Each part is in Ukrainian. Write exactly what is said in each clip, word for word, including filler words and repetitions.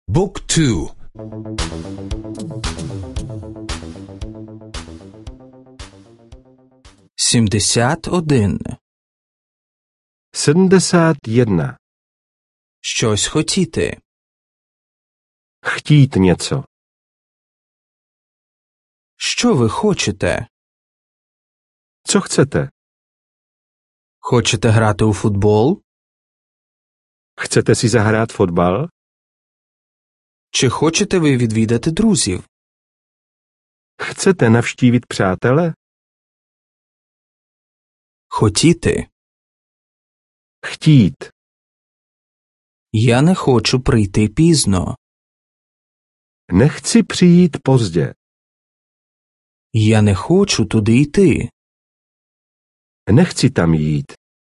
Book two. сімдесят один. sedmdesát jedna. Щось хотіти. Chtít něco. Що ви хочете? Co chcete? Хочете грати у футбол? Chcete si zahrát fotbal? Чи хочете ви відвідати друзів? Chcete navštívit přátele? Хотіти. Chtít. Я не хочу прийти пізно. Nechci přijít pozdě. Я не хочу туди йти. Nechci tam jít.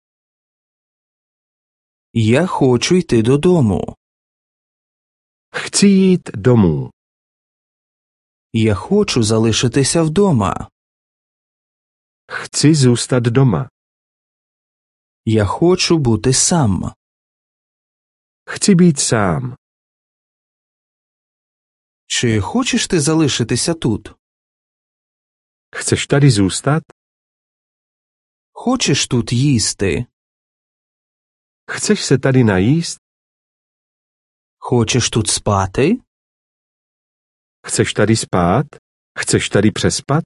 Я хочу йти додому. Chci jít domů. Я хочу залишитися вдома. Chci zůstat doma. Я хочу бути сам. Chci být sám. Чи хочеш ти залишитися тут? Chceš tady zůstat? Хочеш тут їсти? Chceš se tady najíst? Хочеш тут спати? Chceš tady spát? Chceš tady přespat?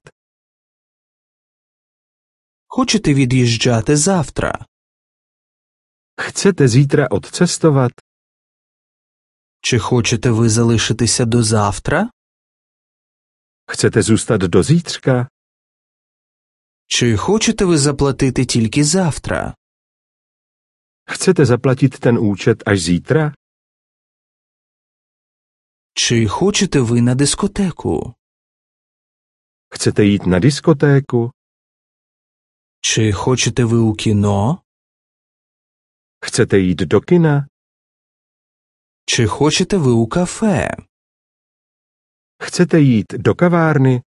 Хочете від'їжджати завтра? Chcete zítra odcestovat? Чи хочете ви залишитися до завтра? Chcete zůstat do zítřka? Чи хочете ви заплатити тільки завтра? Chcete zaplatit ten účet až zítra? Чи хочете ви на дискотеку? Chcete jít na diskotéku? Чи хочете ви у кіно? Chcete jít do kina? Чи хочете ви у кафе? Chcete jít do kavárny?